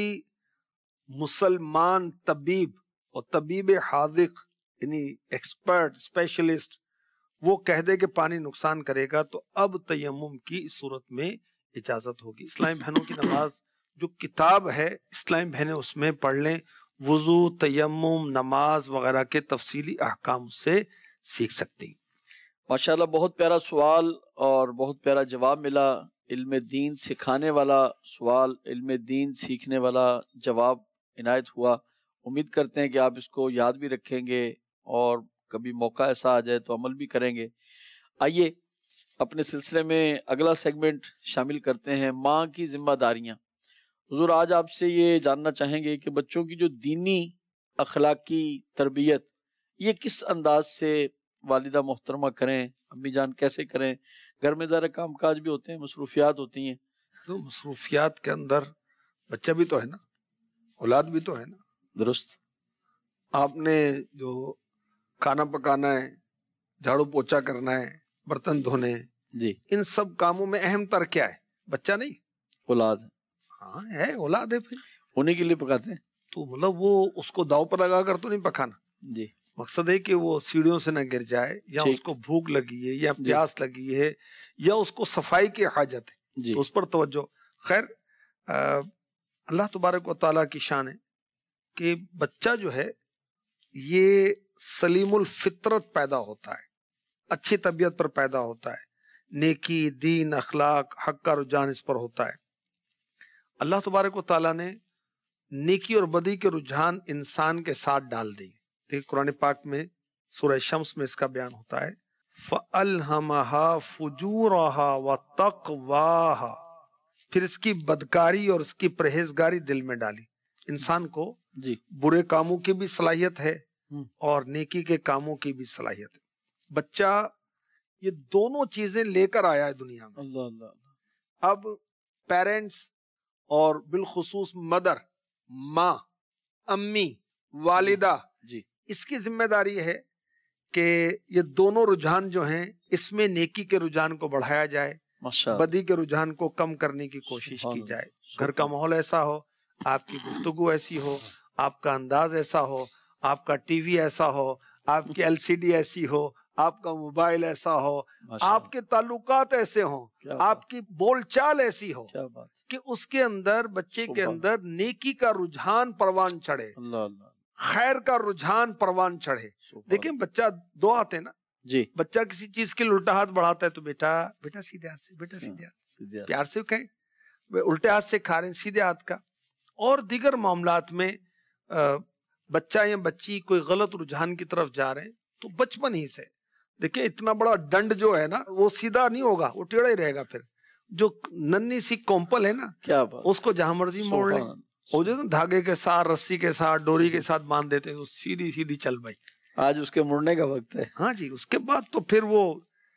Speaker 3: مسلمان طبیب اور طبیب حاذق یعنی ایکسپرٹ اسپیشلسٹ وہ کہہ دے کہ پانی نقصان کرے گا، تو اب تیمم کی اس صورت میں اجازت ہوگی. اسلامی بہنوں کی نماز جو کتاب ہے اسلامی بہنیں اس میں پڑھ لیں، وضو، تیمم، نماز وغیرہ کے تفصیلی احکام سے سیکھ سکتی.
Speaker 2: ماشاءاللہ بہت پیارا سوال اور بہت پیارا جواب ملا. علم دین سکھانے والا سوال، علم دین سیکھنے والا جواب عنایت ہوا. امید کرتے ہیں کہ آپ اس کو یاد بھی رکھیں گے اور کبھی موقع ایسا آ جائے تو عمل بھی کریں گے. آئیے اپنے سلسلے میں اگلا سیگمنٹ شامل کرتے ہیں، ماں کی ذمہ داریاں. حضور آج آپ سے یہ جاننا چاہیں گے کہ بچوں کی جو دینی اخلاقی تربیت یہ کس انداز سے والدہ محترمہ کریں، امی جان کیسے کریں؟ گھر میں ذرا کام کاج بھی ہوتے ہیں، مصروفیات ہوتی ہیں.
Speaker 3: تو مصروفیات کے اندر بچہ بھی تو ہے نا، اولاد بھی تو ہے نا.
Speaker 2: درست.
Speaker 3: آپ نے جو کھانا پکانا ہے، جھاڑو پوچھا کرنا ہے، برتن دھونے،
Speaker 2: جی
Speaker 3: ان سب کاموں میں اہم تر کیا ہے؟ بچہ نہیں،
Speaker 2: اولاد.
Speaker 3: ہاں ہے، اولاد ہے. پھر
Speaker 2: انہیں کے لیے پکاتے ہیں
Speaker 3: تو مطلب وہ اس کو داؤ پر لگا کر تو نہیں پکانا.
Speaker 2: جی
Speaker 3: مقصد ہے کہ وہ سیڑھیوں سے نہ گر جائے، یا
Speaker 2: ٹھیک.
Speaker 3: اس کو بھوک لگی ہے یا
Speaker 2: جی.
Speaker 3: پیاس لگی ہے یا اس کو صفائی کی حاجت ہے،
Speaker 2: جی
Speaker 3: تو اس پر توجہ. خیر اللہ تبارک و تعالیٰ کی شان ہے کہ بچہ جو ہے یہ سلیم الفطرت پیدا ہوتا ہے، اچھی طبیعت پر پیدا ہوتا ہے، نیکی، دین، اخلاق، حق کا رجحان اس پر ہوتا ہے. اللہ تبارک و تعالیٰ نے نیکی اور بدی کے رجحان انسان کے ساتھ ڈال دی. دیکھ قرآن پاک میں سورہ شمس میں اس کا بیان ہوتا ہے، فَأَلْهَمَهَا فُجُورَهَا وَتَقْوَاهَا، پھر اس کی بدکاری اور اس کی پرہیزگاری دل میں ڈالی. انسان کو
Speaker 2: جی
Speaker 3: برے کاموں کی بھی صلاحیت ہے اور نیکی کے کاموں کی بھی صلاحیت ہے. بچہ یہ دونوں چیزیں لے کر آیا ہے دنیا میں.
Speaker 2: اللہ اللہ.
Speaker 3: اب پیرنٹس اور بالخصوص مدر، ماں، امی، والدہ،
Speaker 2: جی
Speaker 3: اس کی ذمہ داری ہے کہ یہ دونوں رجحان جو ہیں اس میں نیکی کے رجحان کو بڑھایا جائے بدی کے رجحان کو کم کرنے کی کوشش کی جائے. گھر کا ماحول ایسا ہو، آپ کی گفتگو ایسی ہو، آپ کا انداز ایسا ہو، آپ کا ٹی وی ایسا ہو، آپ کی ایل سی ڈی ایسی ہو، آپ کا موبائل ایسا ہو، آپ کے تعلقات ایسے ہوں، آپ کی بول چال ایسی ہو کہ اس کے اندر، بچے کے اندر نیکی کا رجحان پروان چڑھے، خیر کا رجحان پروان چڑھے. دیکھیں بچہ دو آتے نا
Speaker 2: جی،
Speaker 3: بچہ کسی چیز کے الٹا ہاتھ بڑھاتا ہے تو بیٹا بیٹا سیدھے ہاتھ سے، بیٹا سیدھے ہاتھ سے، پیار سے کہیں. الٹے ہاتھ سے کھا رہے ہیں، سیدھے ہاتھ کا. اور دیگر معاملات میں بچہ یا بچی کوئی غلط رجحان کی طرف جا رہے ہیں تو بچپن ہی سے دیکھیں، اتنا بڑا ڈنڈ جو ہے نا وہ سیدھا نہیں ہوگا، وہ ٹیڑھا ہی رہے گا. پھر جو ننھی سی کومپل ہے نا، کیا اس کو جہاں مرضی موڑ لیں. وہ جو دھاگے کے ساتھ، رسی کے ساتھ، ڈوری کے ساتھ باندھ دیتے ہیں، سیدھی سیدھی چل بھائی.
Speaker 2: آج اس کے مڑنے کا وقت ہے.
Speaker 3: ہاں جی، اس کے بعد تو پھر وہ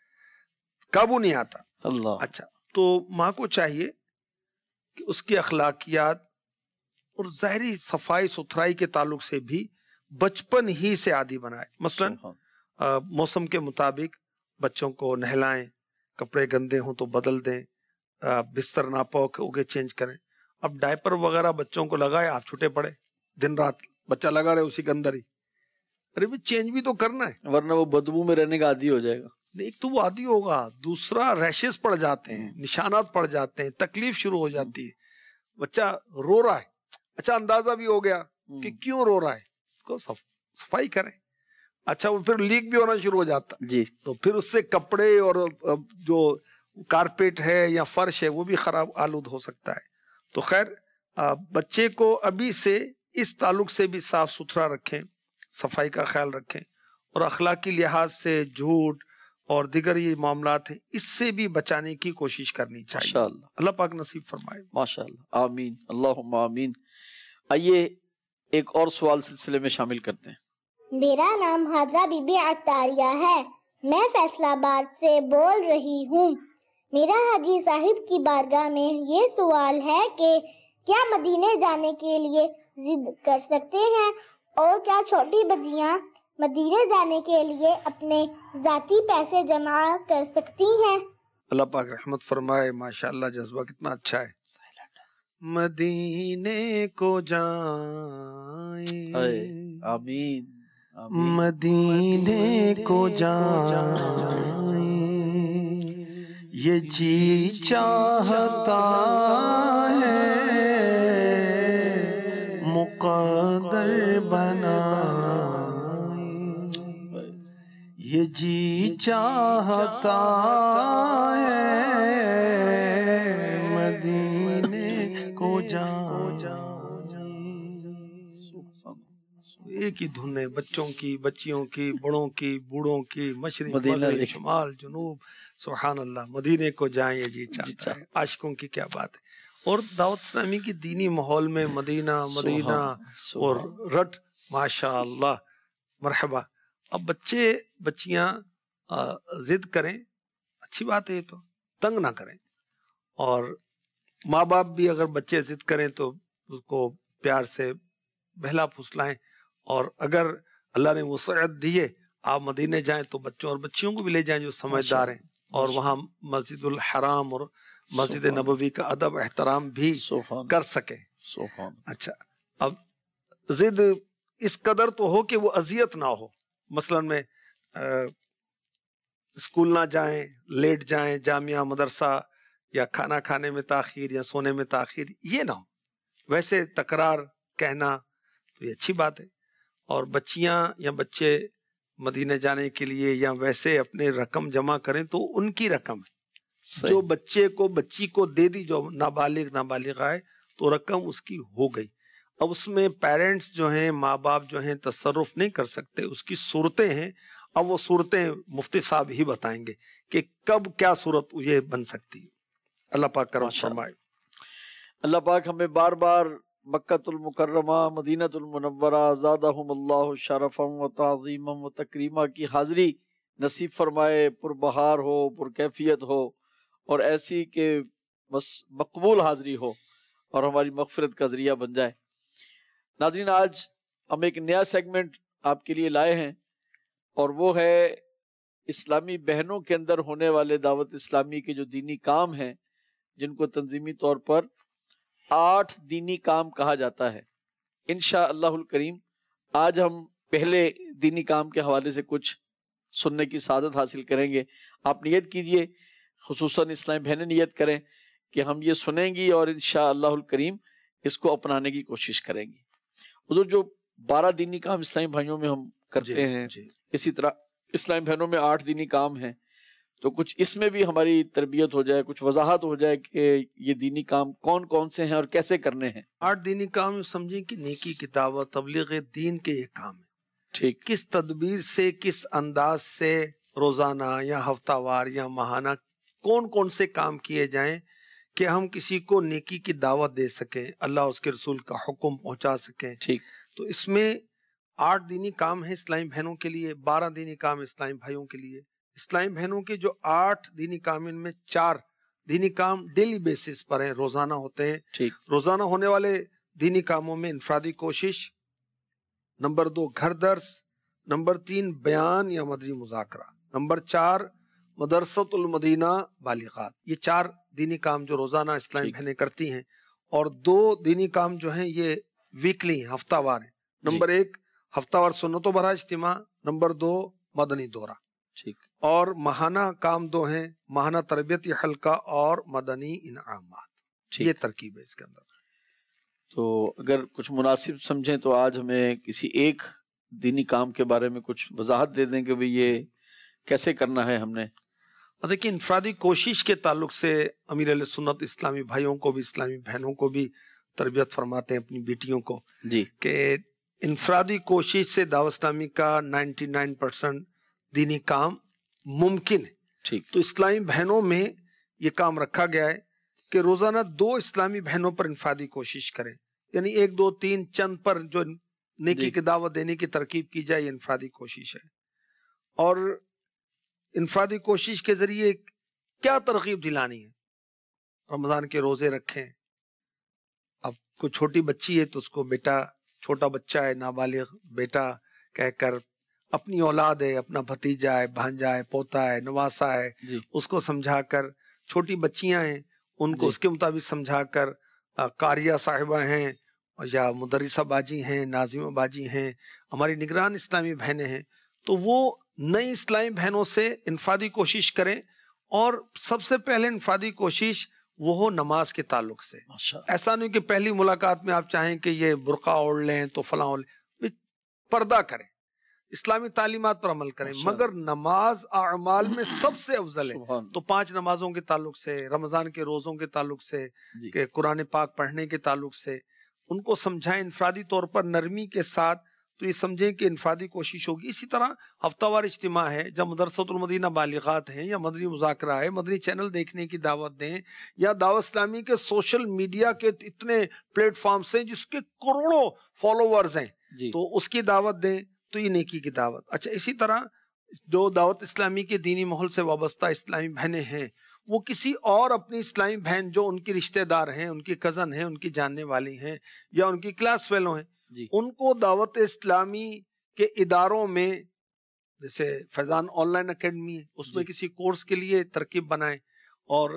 Speaker 3: قابو نہیں آتا.
Speaker 2: اللہ.
Speaker 3: اچھا، تو ماں کو چاہیے کہ اس کی اخلاقیات اور ظاہری صفائی ستھرائی کے تعلق سے بھی بچپن ہی سے عادی بنائے. مثلاً موسم کے مطابق بچوں کو نہلائیں، کپڑے گندے ہوں تو بدل دیں، بستر ناپاک ہوگے چینج کریں. اب ڈائپر وغیرہ بچوں کو لگائے، آپ چھوٹے پڑے، دن رات بچہ لگا رہے اسی کے اندر ہی. ارے بھی چینج بھی تو کرنا ہے،
Speaker 2: ورنہ وہ بدبو میں رہنے کا عادی ہو جائے گا.
Speaker 3: ایک تو وہ عادی ہوگا، دوسرا ریشز پڑ جاتے ہیں، نشانات پڑ جاتے ہیں، تکلیف شروع ہو جاتی ہے. بچہ رو رہا ہے، اچھا اندازہ بھی ہو گیا کہ کیوں رو رہا ہے، اس کو صفائی کریں. اچھا، وہ پھر لیک بھی ہونا شروع ہو جاتا
Speaker 2: جی،
Speaker 3: تو پھر اس سے کپڑے اور جو کارپیٹ ہے یا فرش ہے وہ بھی خراب آلود ہو سکتا ہے. تو خیر، بچے کو ابھی سے اس تعلق سے بھی صاف ستھرا رکھیں، صفائی کا خیال رکھیں، اور اخلاقی لحاظ سے جھوٹ اور دیگر یہ معاملات ہیں اس سے بھی بچانے کی کوشش کرنی چاہیے.
Speaker 2: ماشاءاللہ.
Speaker 3: اللہ پاک نصیب فرمائے.
Speaker 2: ماشاءاللہ، آمین، اللہم آمین. آئیے ایک اور سوال سلسلے میں شامل کرتے ہیں.
Speaker 4: میرا نام حاجہ بی بی عطاریہ ہے، میں فیصل آباد سے بول رہی ہوں. میرا حاجی صاحب کی بارگاہ میں یہ سوال ہے کہ کیا مدینے جانے کے لیے ضد کر سکتے ہیں، اور کیا چھوٹی بچیاں مدینے جانے کے لیے اپنے ذاتی پیسے جمع کر سکتی ہیں؟
Speaker 3: اللہ پاک رحمت فرمائے. ماشاءاللہ، جذبہ کتنا اچھا ہے. مدینے کو جائیں،
Speaker 2: آمین،
Speaker 3: مدینے کو جائیں، یہ جی چاہتا ہے مقدر بنائیں، یہ جی چاہتا ہے مدینے کو جائیں. ایک ہی دھن ہے، بچوں کی، بچیوں کی، بڑوں کی، بوڑھوں کی، مشرق مغرب شمال جنوب. سبحان اللہ، مدینے کو جائیں یہ جی چاہتا ہے. عاشقوں کی کیا بات ہے. اور دعوت اسلامی کی دینی ماحول میں مدینہ مدینہ اور رٹ، ماشاء اللہ، مرحبا. اب بچے بچیاں ضد کریں، اچھی بات ہے، یہ تو تنگ نہ کریں. اور ماں باپ بھی اگر بچے ضد کریں تو اس کو پیار سے بہلا پھسلائیں. اور اگر اللہ نے وسعت دیے آپ مدینے جائیں تو بچوں اور بچیوں کو بھی لے جائیں جو سمجھدار ہیں، اور وہاں مسجد الحرام اور مسجد نبوی کا ادب احترام بھی کر سکیں. اچھا، اب ضد اس قدر تو ہو کہ وہ اذیت نہ ہو. مثلاً میں اسکول نہ جائیں، لیٹ جائیں، جامعہ مدرسہ، یا کھانا کھانے میں تاخیر یا سونے میں تاخیر، یہ نہ ہو. ویسے تکرار کہنا تو یہ اچھی بات ہے. اور بچیاں یا بچے مدینے جانے کے لیے یا ویسے اپنے رقم جمع کریں تو ان کی رقم ہے، جو بچے کو بچی کو دے دی، جو نابالغ نابالغ آئے تو رقم اس کی ہو گئی. اب اس میں پیرنٹس جو ہیں، ماں باپ جو ہیں، تصرف نہیں کر سکتے. اس کی صورتیں ہیں، اب وہ صورتیں مفتی صاحب ہی بتائیں گے کہ کب کیا صورت یہ بن سکتی ہے. اللہ پاک کرم فرمائے.
Speaker 2: اللہ پاک ہمیں بار بار مکۃ المکرمہ، مدینۃ المنورہ، زادہم اللہ شرفا و تعظیما و تکریما کی حاضری نصیب فرمائے، پربہار ہو، پرکیفیت ہو، اور ایسی کہ بس مقبول حاضری ہو اور ہماری مغفرت کا ذریعہ بن جائے. ناظرین، آج ہم ایک نیا سیگمنٹ آپ کے لیے لائے ہیں، اور وہ ہے اسلامی بہنوں کے اندر ہونے والے دعوت اسلامی کے جو دینی کام ہیں، جن کو تنظیمی طور پر آٹھ دینی کام کہا جاتا ہے، انشاءاللہ الکریم آج ہم پہلے دینی کام کے حوالے سے کچھ سننے کی سعادت حاصل کریں گے۔ آپ نیت کیجئے، خصوصاً اسلامی بہنیں نیت کریں کہ ہم یہ سنیں گی اور انشاءاللہ الکریم اس کو اپنانے کی کوشش کریں گی۔ حضور، جو بارہ دینی کام اسلامی بھائیوں میں ہم کرتے
Speaker 3: جی
Speaker 2: ہیں،
Speaker 3: جی
Speaker 2: اسی طرح اسلامی بہنوں میں آٹھ دینی کام ہیں، تو کچھ اس میں بھی ہماری تربیت ہو جائے، کچھ وضاحت ہو جائے کہ یہ دینی کام کون کون سے ہیں اور کیسے کرنے ہیں۔
Speaker 3: آٹھ دینی کام یوں سمجھیں کہ نیکی کی دعوت، تبلیغ دین کے یہ کام ہے۔
Speaker 2: ٹھیک،
Speaker 3: کس تدبیر سے، کس انداز سے روزانہ یا ہفتہ وار یا ماہانہ کون کون سے کام کیے جائیں کہ ہم کسی کو نیکی کی دعوت دے سکیں، اللہ اس کے رسول کا حکم پہنچا سکیں۔
Speaker 2: ٹھیک،
Speaker 3: تو اس میں آٹھ دینی کام ہیں اسلامی بہنوں کے لیے، بارہ دینی کام اسلامی بھائیوں کے لیے۔ اسلامی بہنوں کے جو آٹھ دینی کام، ان میں چار دینی کام ڈیلی بیسس پر ہیں، روزانہ ہوتے ہیں۔
Speaker 2: ٹھیک،
Speaker 3: روزانہ ہونے والے دینی کاموں میں انفرادی کوشش، نمبر دو گھر درس، نمبر تین بیان یا مدنی مذاکرہ، نمبر چار مدرسۃ المدینہ بالغات۔ یہ چار دینی کام جو روزانہ اسلامی بہنیں کرتی ہیں، اور دو دینی کام جو ہیں یہ ویکلی ہیں، ہفتہ وار ہیں۔ نمبر ایک ہفتہ وار سنتوں بھرا اجتماع، نمبر دو مدنی دورہ،
Speaker 2: ٹھیک،
Speaker 3: اور ماہانہ کام دو ہیں، ماہانہ تربیتی حلقہ اور مدنی انعامات۔ یہ ترکیب ہے اس کے اندر۔
Speaker 2: تو اگر کچھ مناسب سمجھیں تو آج ہمیں کسی ایک دینی کام کے بارے میں کچھ وضاحت دے دیں کہ بھئی یہ کیسے کرنا ہے ہم نے۔
Speaker 3: دیکھیں، انفرادی کوشش کے تعلق سے امیر اہل سنت اسلامی بھائیوں کو بھی، اسلامی بہنوں کو بھی تربیت فرماتے ہیں، اپنی بیٹیوں کو،
Speaker 2: جی،
Speaker 3: کہ انفرادی کوشش سے دعوت اسلامی کا نائنٹی نائن پرسنٹ دینی کام ممکن ہے۔
Speaker 2: ٹھیک،
Speaker 3: تو اسلامی بہنوں میں یہ کام رکھا گیا ہے کہ روزانہ دو اسلامی بہنوں پر انفرادی کوشش کریں، یعنی ایک دو تین چند پر جو نیکی کی دعوت دینے کی ترکیب کی جائے، یہ انفرادی کوشش ہے۔ اور انفرادی کوشش کے ذریعے کیا ترغیب دلانی ہے؟ رمضان کے روزے رکھیں۔ اب کوئی چھوٹی بچی ہے تو اس کو بیٹا، چھوٹا بچہ ہے، نابالغ بیٹا کہہ کر، اپنی اولاد ہے، اپنا بھتیجا ہے، بھانجا ہے، پوتا ہے، نواسا ہے،
Speaker 2: جی،
Speaker 3: اس کو سمجھا کر، چھوٹی بچیاں ہیں ان کو
Speaker 2: جی،
Speaker 3: اس کے مطابق سمجھا کر، قاریہ صاحبہ ہیں یا مدرسہ باجی ہیں، ناظمہ باجی ہیں، ہماری نگران اسلامی بہنیں ہیں، تو وہ نئی اسلامی بہنوں سے انفرادی کوشش کریں۔ اور سب سے پہلے انفرادی کوشش وہ ہو نماز کے تعلق سے۔
Speaker 2: ماشاءاللہ،
Speaker 3: ایسا نہیں کہ پہلی ملاقات میں آپ چاہیں کہ یہ برقع اوڑھ لیں تو فلاں اوڑھ لیں، پردہ کریں، اسلامی تعلیمات پر عمل کریں، مگر نماز اعمال میں سب سے افضل ہے۔
Speaker 2: سبحان
Speaker 3: تو پانچ نمازوں کے تعلق سے، رمضان کے روزوں کے تعلق سے،
Speaker 2: جی،
Speaker 3: کہ قرآن پاک پڑھنے کے تعلق سے ان کو سمجھائیں انفرادی طور پر نرمی کے ساتھ، تو یہ سمجھیں کہ انفرادی کوشش ہوگی۔ اسی طرح ہفتہ وار اجتماع ہے، جب مدرسۃ المدینہ بالغات ہیں یا مدنی مذاکرہ ہے، مدنی چینل دیکھنے کی دعوت دیں، یا دعوت اسلامی کے سوشل میڈیا کے اتنے پلیٹ فارمز ہیں جس کے کروڑوں فالوورز ہیں،
Speaker 2: جی،
Speaker 3: تو اس کی دعوت دیں، تو یہ نیکی کی دعوت۔ اچھا، اسی طرح جو دعوت اسلامی کے دینی ماحول سے وابستہ اسلامی بہنیں ہیں، وہ کسی اور اپنی اسلامی بہن جو ان کی رشتہ دار ہیں، ان کی کزن ہیں، ان کی جاننے والی ہیں، یا ان کی کلاس فیلو ہیں،
Speaker 2: جی،
Speaker 3: ان کو دعوت اسلامی کے اداروں میں، جیسے فیضان آن لائن اکیڈمی ہے، اس میں
Speaker 2: جی،
Speaker 3: کسی کورس کے لیے ترکیب بنائیں، اور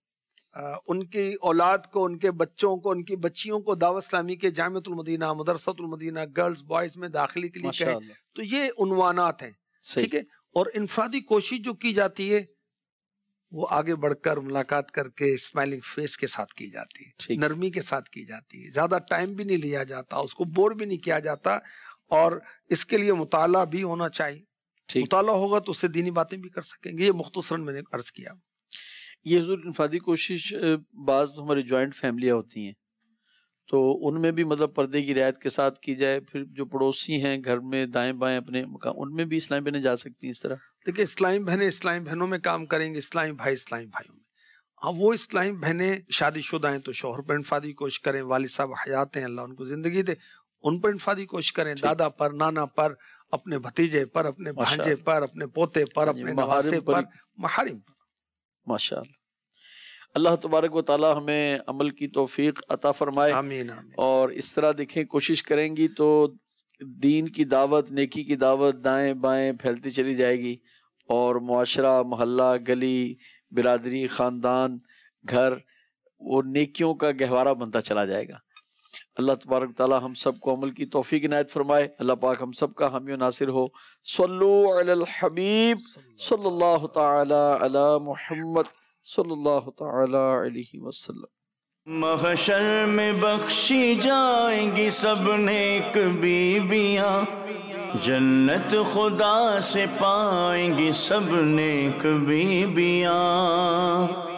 Speaker 3: آ، ان کی اولاد کو، ان کے بچوں کو، ان کی بچیوں کو دعوت اسلامی کے جامعۃ المدینہ، مدرسۃ المدینہ، گرلز بوائز میں داخلے کے لیے کہیں۔
Speaker 2: ماشاءاللہ،
Speaker 3: تو یہ عنوانات ہیں،
Speaker 2: صحیح،
Speaker 3: ٹھیک ہے۔ اور انفرادی کوشش جو کی جاتی ہے وہ آگے بڑھ کر ملاقات کر کے اسمائلنگ فیس کے ساتھ کی جاتی ہے،
Speaker 2: ٹھیک،
Speaker 3: نرمی کے ساتھ کی جاتی ہے، زیادہ ٹائم بھی نہیں لیا جاتا، اس کو بور بھی نہیں کیا جاتا، اور اس کے لیے مطالعہ بھی ہونا چاہیے۔
Speaker 2: ٹھیک۔
Speaker 3: مطالعہ ہوگا تو اس سے دینی باتیں بھی کر سکیں گے۔ یہ مختصراً میں نے عرض کیا۔
Speaker 2: یہ حضور انفرادی کوشش بعض تو ہماری جوائنٹ فیملیاں ہوتی ہیں، تو ان میں بھی مطلب پردے کی رعایت کے ساتھ کی جائے، پھر جو پڑوسی ہیں گھر میں دائیں بائیں اپنے مکان، ان میں بھی اسلامی بہنیں جا سکتی ہیں اس طرح؟
Speaker 3: دیکھیں، اسلامی بہنیں اسلامی بہنوں میں کام کریں گے، اسلامی بھائی اسلامی بھائیوں میں۔ ہاں، وہ اسلامی بہنیں شادی شدہ ہیں تو شوہر پر انفرادی کوشش کریں، والد صاحب حیات ہیں، اللہ ان کو زندگی دے، ان پر انفرادی کوشش کریں، دادا پر، نانا پر، اپنے بھتیجے پر، اپنے بھانجے پر، اپنے پوتے پر، اپنے نواسے پر، محارم پر۔
Speaker 2: ماشاءاللہ، اللہ تبارک و تعالی ہمیں عمل کی توفیق عطا فرمائے،
Speaker 3: آمین آمین۔
Speaker 2: اور اس طرح دیکھیں کوشش کریں گی تو دین کی دعوت، نیکی کی دعوت دائیں بائیں پھیلتی چلی جائے گی، اور معاشرہ، محلہ، گلی، برادری، خاندان، گھر وہ نیکیوں کا گہوارہ بنتا چلا جائے گا۔ اللہ تبارک تعالی ہم سب کو عمل کی توفیق عنایت فرمائے۔ اللہ پاک ہم سب کا حامی و ناصر ہو۔ صلو علی الحبیب صلی اللہ تعالی علی محمد صلی اللہ تعالی علیہ وسلم۔
Speaker 1: محشر میں بخشی جائیں گی سب نیک بیویاں، جنت خدا سے پائیں گی سب نیک بیویاں۔